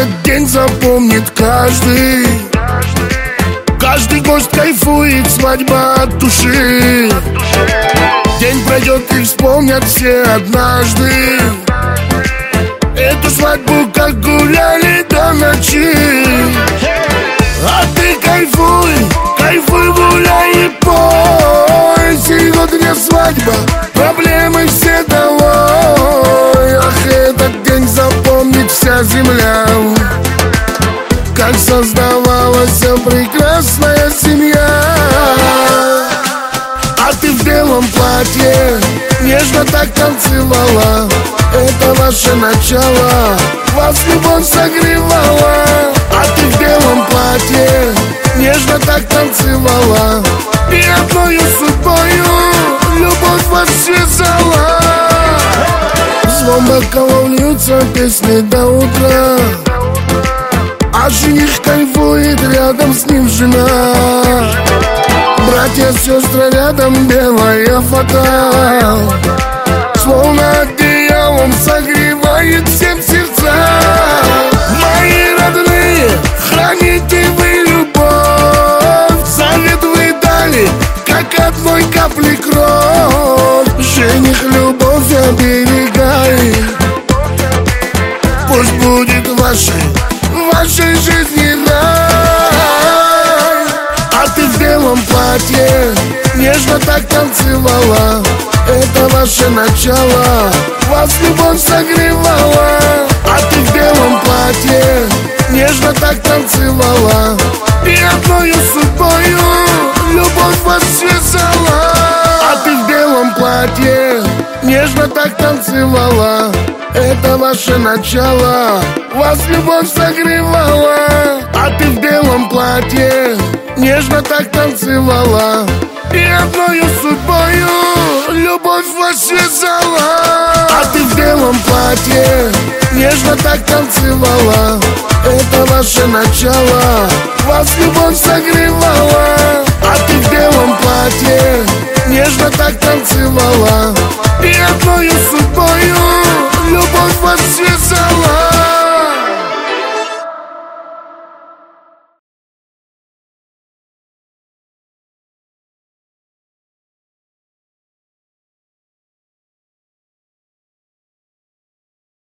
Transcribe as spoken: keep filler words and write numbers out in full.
Этот день запомнит каждый. Каждый гость кайфует, свадьба от души. День пройдет и вспомнят все однажды эту свадьбу, как гуляли до ночи. А ты кайфуй, кайфуй, гуляй и пой. Сегодня свадьба, проблемы все долой. Ах, этот день запомнит вся земля, как создавалась прекрасная семья. А ты в белом платье нежно так танцевала. Это ваше начало, вас любовь согревала. А ты в белом платье нежно так танцевала. И одною судьбою любовь вас связала. Звон бокалов льются песни до утра, а жених кайфует, рядом с ним жена. Братья, сестры рядом, белая фата, словно одеялом согревает всем сердца. Мои родные, храните вы любовь, завет вы дали, как одной капли кровь. Жених любовь оберегай, пусть будет вашей, вашей жизни рай. А ты в белом платье нежно так танцевала. Это ваше начало, вас любовь согревала. А ты в белом платье нежно так танцевала. И одною судьбою любовь вас связала. А ты в белом платье нежно так танцевала. Это ваше начало, вас любовь согревала. А ты в белом платье нежно так танцевала. И одною судьбою любовь вас связала. А ты в белом платье нежно так танцевала. Это ваше начало, вас любовь согревала. А ты в белом платье нежно так танцевала.